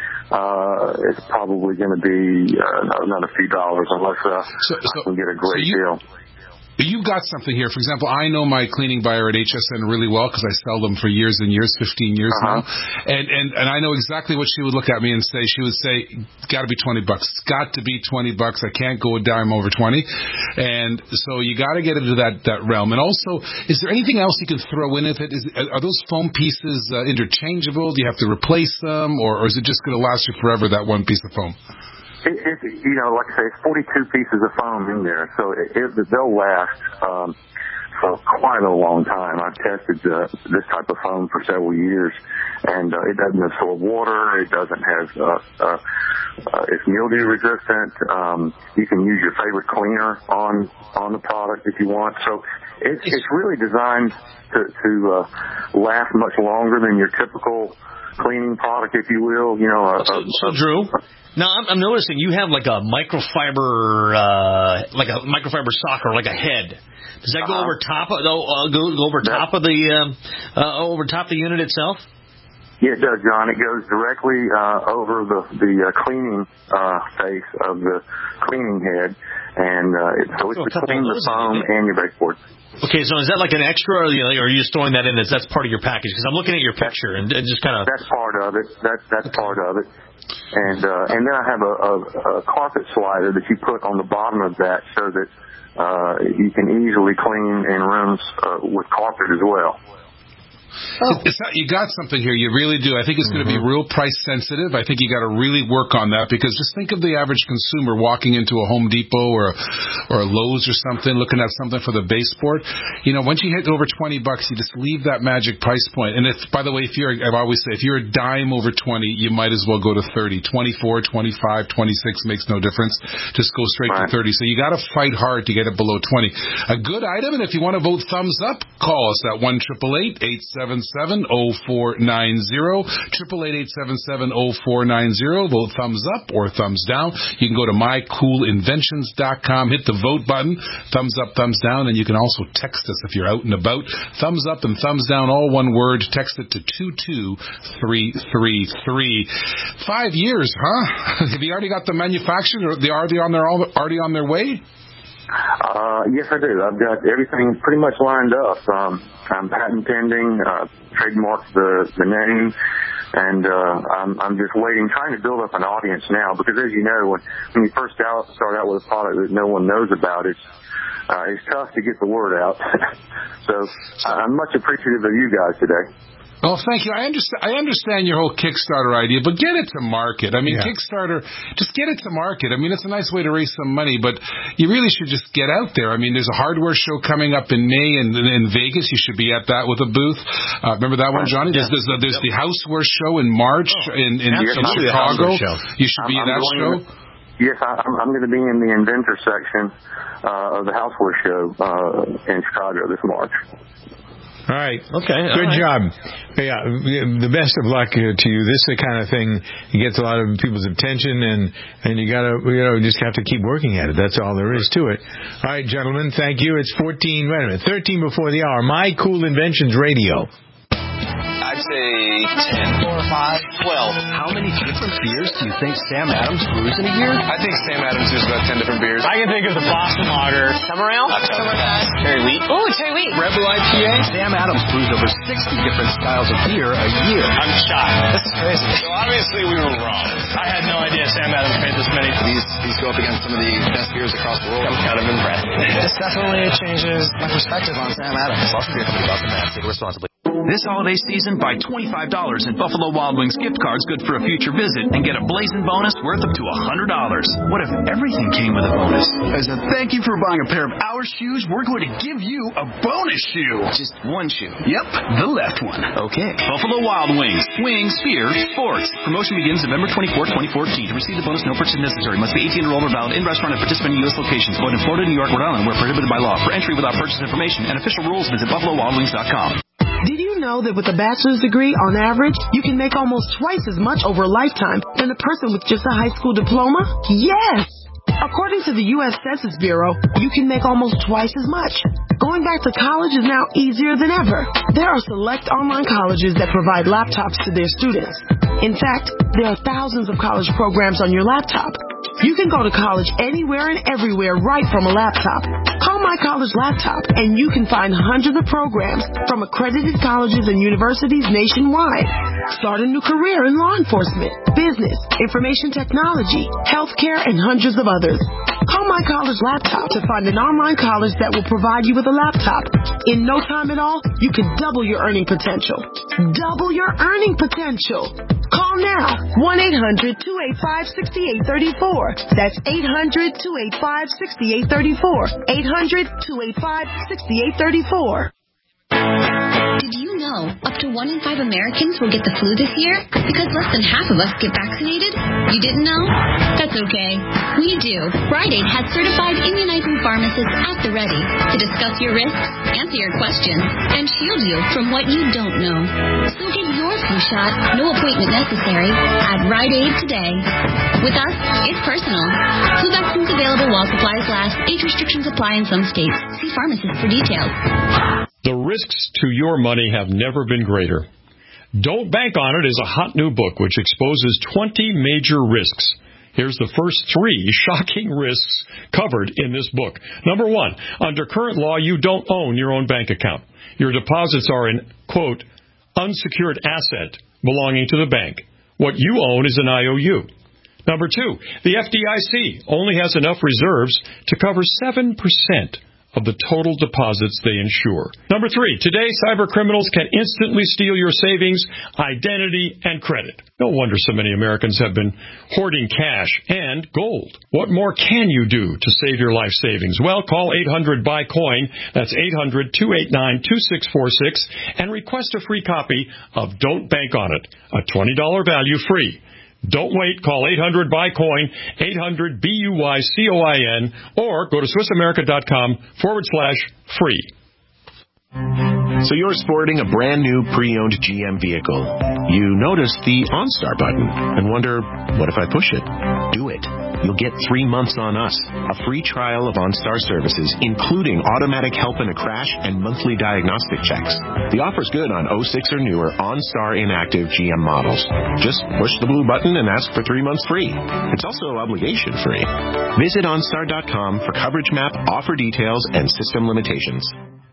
uh, it's probably going to be uh, another few dollars unless uh, so, so, I can get a great so you, deal. You've got something here. For example, I know my cleaning buyer at H S N really well because I sell them for years and years, fifteen years uh-huh. now. And, and and I know exactly what she would look at me and say. She would say, got to be twenty bucks. It's got to be twenty bucks. I can't go a dime over twenty. And so you got to get into that, that realm. And also, is there anything else you can throw in with it? Is, are those foam pieces uh, interchangeable? Do you have to replace them? Or, or is it just going to last you forever, that one piece of foam? It, it, you know, like I say, it's forty-two pieces of foam in there, so it, it, they'll last um, for quite a long time. I've tested uh, this type of foam for several years, and uh, it doesn't absorb water. It doesn't have, uh, uh, uh, it's mildew resistant. Um, you can use your favorite cleaner on on the product if you want. So it, it's really designed to, to uh, last much longer than your typical cleaning product, if you will. You know, a, so, a, so Drew. Now, I'm, I'm noticing you have like a microfiber, uh, like a microfiber sock or like a head. Does that go uh-huh. over top of uh, go, go over that, top of the um, uh, over top of the unit itself? Yeah, it does, John. It goes directly uh, over the the uh, cleaning uh, face of the cleaning head, and uh, it, so it's oh, between the foam and your baseboard. Okay, so is that like an extra, or, you know, or are you just throwing that in as that's part of your package? Because I'm looking at your picture and, and just kind of. That's part of it. That that's okay. part of it. And uh, and then I have a, a, a carpet slider that you put on the bottom of that so that uh, you can easily clean in rooms uh, with carpet as well. Oh. It's not, you got something here. You really do. I think it's going to be real price sensitive. I think you got to really work on that because just think of the average consumer walking into a Home Depot or or a Lowe's or something, looking at something for the baseboard. You know, once you hit over twenty bucks, you just leave that magic price point. And if, by the way, if you're, I always say, if you're a dime over twenty, you might as well go to thirty, twenty-four, twenty-five, twenty-six makes no difference. Just go straight right. to thirty. So you got to fight hard to get it below twenty. A good item, and if you want to vote thumbs up, call us at one eight eight eight, eight seven seven, oh four nine zero, triple eight, eight seven seven, oh four nine zero. Vote thumbs up or thumbs down. You can go to my cool inventions dot com, hit the vote button, thumbs up, thumbs down, and you can also text us if you're out and about. Thumbs up and thumbs down, all one word. Text it to two two three three three. Five years, huh? Have you already got the manufactured, or are they on their, already on their way? Uh, yes, I do. I've got everything pretty much lined up. Um, I'm patent pending, uh, trademarked the, the name, and uh, I'm, I'm just waiting, trying to build up an audience now, because as you know, when, when you first out, start out with a product that no one knows about, it's, uh, it's tough to get the word out. So I'm much appreciative of you guys today. Oh, thank you. I understand. I understand your whole Kickstarter idea, but get it to market. I mean, yeah. Kickstarter, just get it to market. I mean, it's a nice way to raise some money, but you really should just get out there. I mean, there's a hardware show coming up in May in, in Vegas. You should be at that with a booth. Uh, remember that one, Johnny? There's, there's, there's the Houseware show in March oh, in, in, in Chicago. You should be I'm, in that show. To, yes, I, I'm, I'm going to be in the inventor section uh, of the Houseware show uh, in Chicago this March. All right. Okay. Good right. job. Yeah. The best of luck to you. This is the kind of thing that gets a lot of people's attention, and and you gotta you know just have to keep working at it. That's all there is to it. All right, gentlemen. Thank you. It's fourteen. Wait a minute. Thirteen before the hour. My Cool Inventions Radio. I'd say ten. Four, five, twelve. How many different beers do you think Sam Adams brews in a year? I think Sam Adams brews about ten different beers. I can think of the Boston Lager, Summer Ale, Summer Fest, Cherry Wheat. Ooh, Cherry Wheat. Rebel I P A. Sam Adams brews over sixty different styles of beer a year. I'm shocked. This is crazy. So obviously we were wrong. I had no idea Sam Adams made this many. These these go up against some of the best beers across the world. I'm kind of impressed. This definitely changes my perspective on Sam Adams. Boston Beer Company, Boston, Mass. Take it responsibly. This holiday season, buy twenty-five dollars in Buffalo Wild Wings gift cards good for a future visit and get a blazing bonus worth up to one hundred dollars. What if everything came with a bonus? As a thank you for buying a pair of our shoes, we're going to give you a bonus shoe. Just one shoe? Yep, the left one. Okay. Buffalo Wild Wings. Wings, beer, sports. Promotion begins November twenty-fourth, twenty fourteen. To receive the bonus, no purchase necessary. Must be eighteen or older, valid in restaurant and participating U S locations. Void in Florida, New York, Rhode Island, where prohibited by law. For entry without purchase information and official rules, visit buffalo wild wings dot com. Did you know that with a bachelor's degree, on average, you can make almost twice as much over a lifetime than a person with just a high school diploma? Yes! According to the U S Census Bureau, you can make almost twice as much. Going back to college is now easier than ever. There are select online colleges that provide laptops to their students. In fact, there are thousands of college programs on your laptop. You can go to college anywhere and everywhere right from a laptop. Call My College Laptop, and you can find hundreds of programs from accredited colleges and universities nationwide. Start a new career in law enforcement, business, information technology, healthcare, and hundreds of others. Call My College Laptop to find an online college that will provide you with a laptop. In no time at all, you can double your earning potential. Double your earning potential. Call now, one eight hundred two eight five six eight three four. That's eight hundred two eight five six eight three four. eight hundred two eight five six eight three four. Did you know up to one in five Americans will get the flu this year? Because less than half of us get vaccinated? You didn't know? That's okay. We do. Rite Aid has certified immunizing pharmacists at the ready to discuss your risks, answer your questions, and shield you from what you don't know. So get your flu shot, no appointment necessary, at Rite Aid today. With us, it's personal. Flu vaccines available while supplies last. Age restrictions apply in some states. See pharmacist for details. The risks to your money have never been greater. Don't Bank on It is a hot new book which exposes twenty major risks. Here's the first three shocking risks covered in this book. Number one, under current law, you don't own your own bank account. Your deposits are an, quote, unsecured asset belonging to the bank. What you own is an I O U. Number two, the F D I C only has enough reserves to cover seven percent of the total deposits they insure. Number three, today cyber criminals can instantly steal your savings, identity, and credit. No wonder so many Americans have been hoarding cash and gold. What more can you do to save your life savings? Well, call eight hundred buy coin, that's eight hundred two eight nine two six four six, and request a free copy of Don't Bank on It, a twenty dollars value free. Don't wait. Call eight hundred buy coin, eight hundred B U Y C O I N, or go to swissamerica.com forward slash free. So you're sporting a brand new pre-owned G M vehicle. You notice the OnStar button and wonder, what if I push it? Do it. You'll get three months on us, a free trial of OnStar services, including automatic help in a crash and monthly diagnostic checks. The offer's good on oh six or newer OnStar inactive G M models. Just push the blue button and ask for three months free. It's also obligation free. Visit OnStar dot com for coverage map, offer details, and system limitations.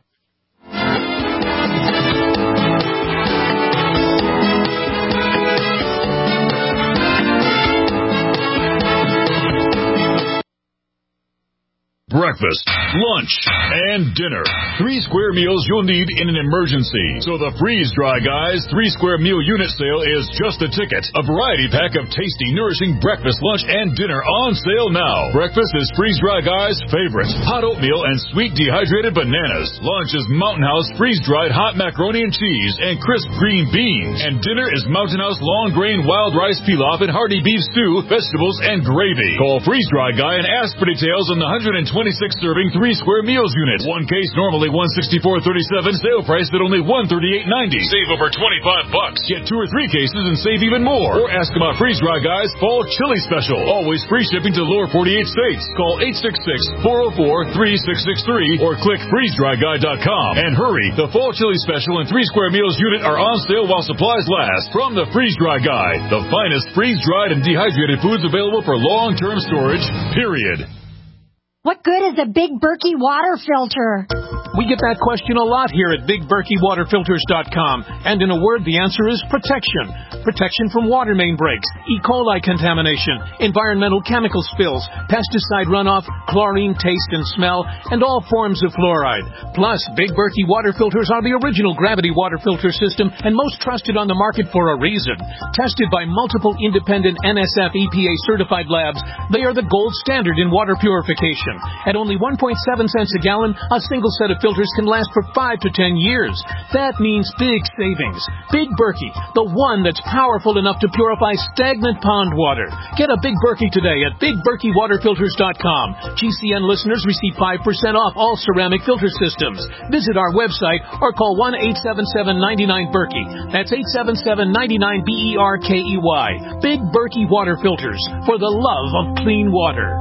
Breakfast, lunch, and dinner. Three square meals you'll need in an emergency. So the Freeze Dry Guys three square meal unit sale is just a ticket. A variety pack of tasty, nourishing breakfast, lunch, and dinner on sale now. Breakfast is Freeze Dry Guys' favorite. Hot oatmeal and sweet dehydrated bananas. Lunch is Mountain House freeze-dried hot macaroni and cheese and crisp green beans. And dinner is Mountain House long grain wild rice pilaf and hearty beef stew, vegetables, and gravy. Call Freeze Dry Guy and ask for details on the one hundred twenty-six serving three square meals unit. One case normally one sixty-four thirty-seven, sale price at only one thirty-eight ninety. Save over twenty-five bucks. Get two or three cases and save even more. Or ask about Freeze Dry Guys Fall Chili Special. Always free shipping to lower forty-eight states. Call eight six six, four oh four, three six six three or click freeze dry guy dot com. And hurry, the Fall Chili Special and three square meals unit are on sale while supplies last. From the Freeze Dry Guy, the finest freeze-dried and dehydrated foods available for long-term storage, period. What good is a Big Berkey water filter? We get that question a lot here at big berkey water filters dot com. And in a word, the answer is protection. Protection from water main breaks, E. coli contamination, environmental chemical spills, pesticide runoff, chlorine taste and smell, and all forms of fluoride. Plus, Big Berkey water filters are the original gravity water filter system and most trusted on the market for a reason. Tested by multiple independent N S F E P A certified labs, they are the gold standard in water purification. At only one point seven cents a gallon, a single set of filters can last for five to ten years. That means big savings. Big Berkey, the one that's powerful enough to purify stagnant pond water. Get a Big Berkey today at big berkey water filters dot com. G C N listeners receive five percent off all ceramic filter systems. Visit our website or call one eight seven seven, nine nine, Berkey. That's eight seven seven, nine nine, B E R K E Y. Big Berkey water filters for the love of clean water.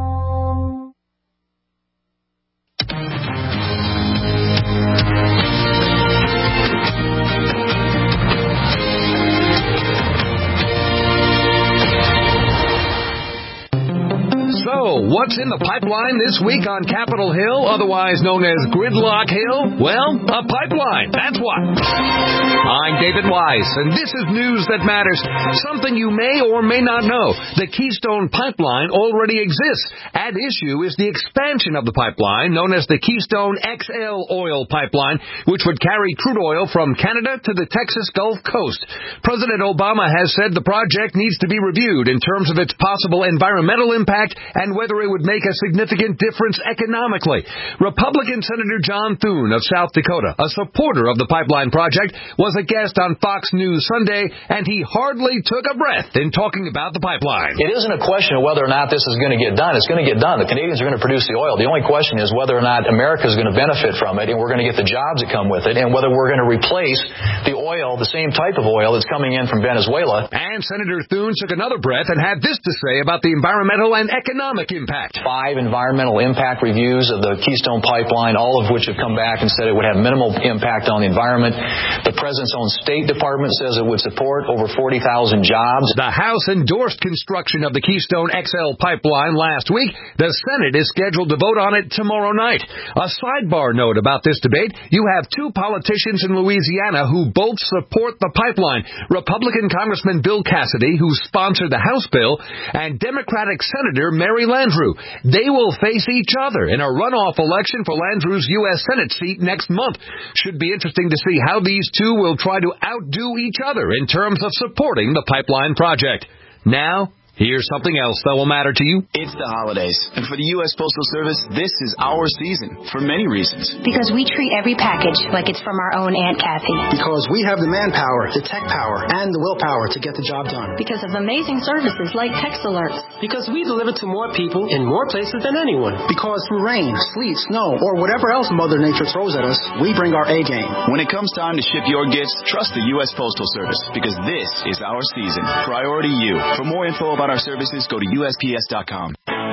So, what's in the pipeline this week on Capitol Hill, otherwise known as Gridlock Hill? Well, a pipeline, that's what. I'm David Wise, and this is news that matters. Something you may or may not know. The Keystone Pipeline already exists. At issue is the expansion of the pipeline, known as the Keystone X L oil pipeline, which would carry crude oil from Canada to the Texas Gulf Coast. President Obama has said the project needs to be reviewed in terms of its possible environmental impact and whether it would make a significant difference economically. Republican Senator John Thune of South Dakota, a supporter of the pipeline project, was a guest on Fox News Sunday, and he hardly took a breath in talking about the pipeline. It isn't a question of whether or not this is going to get done. It's going to get done. The Canadians are going to produce the oil. The only question is whether or not America is going to benefit from it, and we're going to get the jobs that come with it, and whether we're going to replace the oil, the same type of oil that's coming in from Venezuela. And Senator Thune took another breath and had this to say about the environmental and economic impact. Five environmental impact reviews of the Keystone Pipeline, all of which have come back and said it would have minimal impact on the environment. The President's own State Department says it would support over forty thousand jobs. The House endorsed construction of the Keystone X L pipeline last week. The Senate is scheduled to vote on it tomorrow night. A sidebar note about this debate, you have two politicians in Louisiana who both support the pipeline. Republican Congressman Bill Cassidy, who sponsored the House bill, and Democratic Senator Mary Landrieu. They will face each other in a runoff election for Landrieu's U S Senate seat next month. Should be interesting to see how these two will try to outdo each other in terms of supporting the pipeline project. Now, Here's something else that will matter to you. It's the holidays. And for the U S Postal Service, this is our season for many reasons. Because we treat every package like it's from our own Aunt Kathy. Because we have the manpower, the tech power, and the willpower to get the job done. Because of amazing services like text alerts. Because we deliver to more people in more places than anyone. Because through rain, sleet, snow, or whatever else Mother Nature throws at us, we bring our A game. When it comes time to ship your gifts, trust the U S Postal Service. Because this is our season. Priority you. For more info about our services, go to U S P S dot com.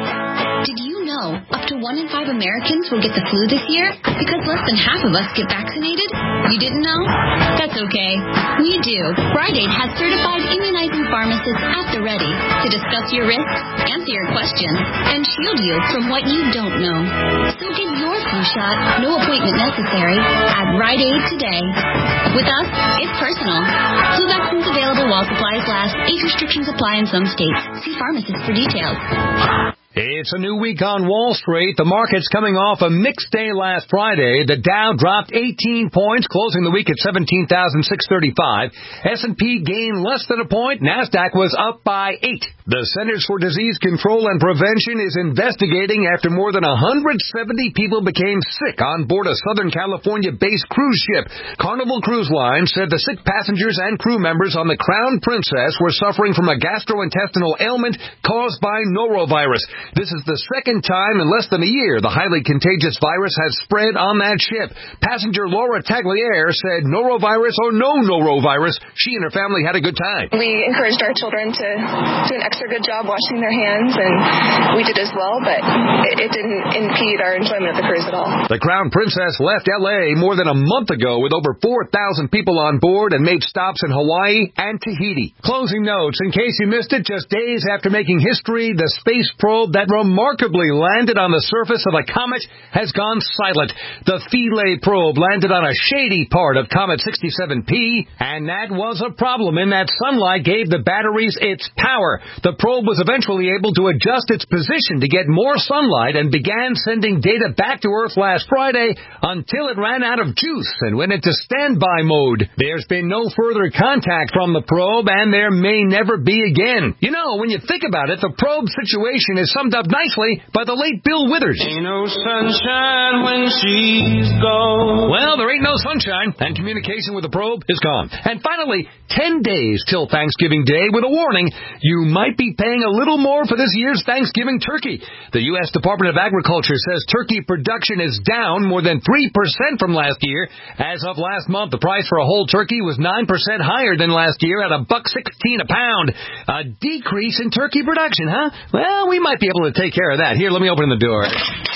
Did you know up to one in five Americans will get the flu this year? Because less than half of us get vaccinated? You didn't know? That's okay. We do. Rite Aid has certified immunizing pharmacists at the ready to discuss your risks, answer your questions, and shield you from what you don't know. So get your flu shot, no appointment necessary, at Rite Aid today. With us, it's personal. Flu vaccines available while supplies last. Age restrictions apply in some states. See pharmacist for details. It's a new week on Wall Street. The market's coming off a mixed day last Friday. The Dow dropped eighteen points, closing the week at seventeen thousand six hundred thirty-five. S and P gained less than a point. NASDAQ was up by eight. The Centers for Disease Control and Prevention is investigating after more than one hundred seventy people became sick on board a Southern California-based cruise ship. Carnival Cruise Line said the sick passengers and crew members on the Crown Princess were suffering from a gastrointestinal ailment caused by norovirus. This is the second time in less than a year the highly contagious virus has spread on that ship. Passenger Laura Tagliere said norovirus or no norovirus, she and her family had a good time. We encouraged our children to do an extra good job washing their hands, and we did as well, but it, it didn't impede our enjoyment of the cruise at all. The Crown Princess left L A more than a month ago with over four thousand people on board and made stops in Hawaii and Tahiti. Closing notes, in case you missed it, just days after making history, the space probe that remarkably landed on the surface of a comet has gone silent. The Philae probe landed on a shady part of Comet sixty-seven P, and that was a problem in that sunlight gave the batteries its power. The probe was eventually able to adjust its position to get more sunlight and began sending data back to Earth last Friday until it ran out of juice and went into standby mode. There's been no further contact from the probe, and there may never be again. You know, when you think about it, the probe situation is summed up nicely by the late Bill Withers. Ain't no sunshine when she's gone. Well, there ain't no sunshine, and communication with the probe is gone. And finally, ten days till Thanksgiving Day with a warning, you might be paying a little more for this year's Thanksgiving turkey. The U S Department of Agriculture says turkey production is down more than three percent from last year. As of last month, the price for a whole turkey was nine percent higher than last year at a buck sixteen a pound. A decrease in turkey production, huh? Well, we might be able to take care of that. Here, let me open the door.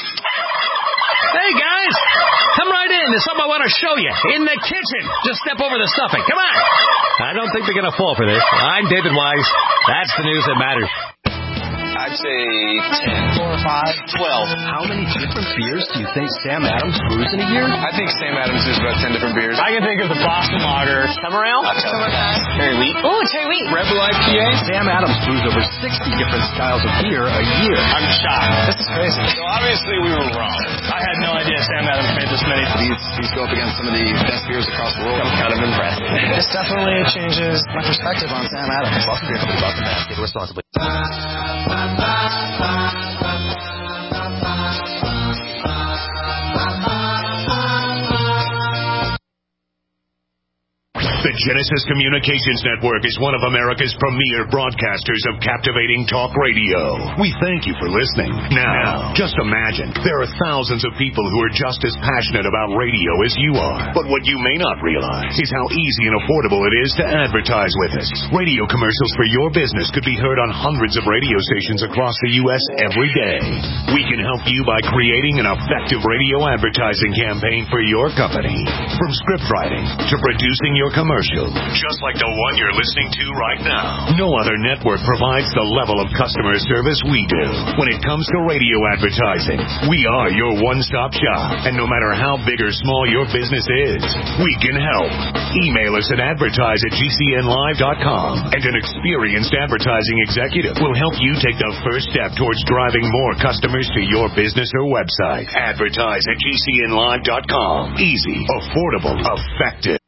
Hey, guys, come right in. There's something I want to show you. In the kitchen. Just step over the stuffing. Come on. I don't think they're going to fall for this. I'm David Wise. That's the news that matters. I'd say ten. Four or five. Twelve. How many different beers do you think Sam Adams brews in a year? I think Sam Adams is about ten different beers. I can think of the Boston Lager. Summer Ale? Oktoberfest. Cherry Wheat. Ooh, Cherry Wheat. Rebel I P A. Sam Adams brews over sixty different styles of beer a year. I'm shocked. This is crazy. So obviously we were wrong. I had no idea Sam Adams made this many. These, these go up against some of the best beers across the world. I'm kind of impressed. This definitely changes my perspective on Sam Adams. Boston Beer Company, Boston, Mass. Take it responsibly. The Genesis Communications Network is one of America's premier broadcasters of captivating talk radio. We thank you for listening. Now, just imagine, there are thousands of people who are just as passionate about radio as you are. But what you may not realize is how easy and affordable it is to advertise with us. Radio commercials for your business could be heard on hundreds of radio stations across the U S every day. We can help you by creating an effective radio advertising campaign for your company. From script writing to producing your commercial. Just like the one you're listening to right now. No other network provides the level of customer service we do. When it comes to radio advertising, we are your one-stop shop. And no matter how big or small your business is, we can help. Email us at advertise at G C N live dot com. And an experienced advertising executive will help you take the first step towards driving more customers to your business or website. Advertise at G C N live dot com. Easy, affordable, effective.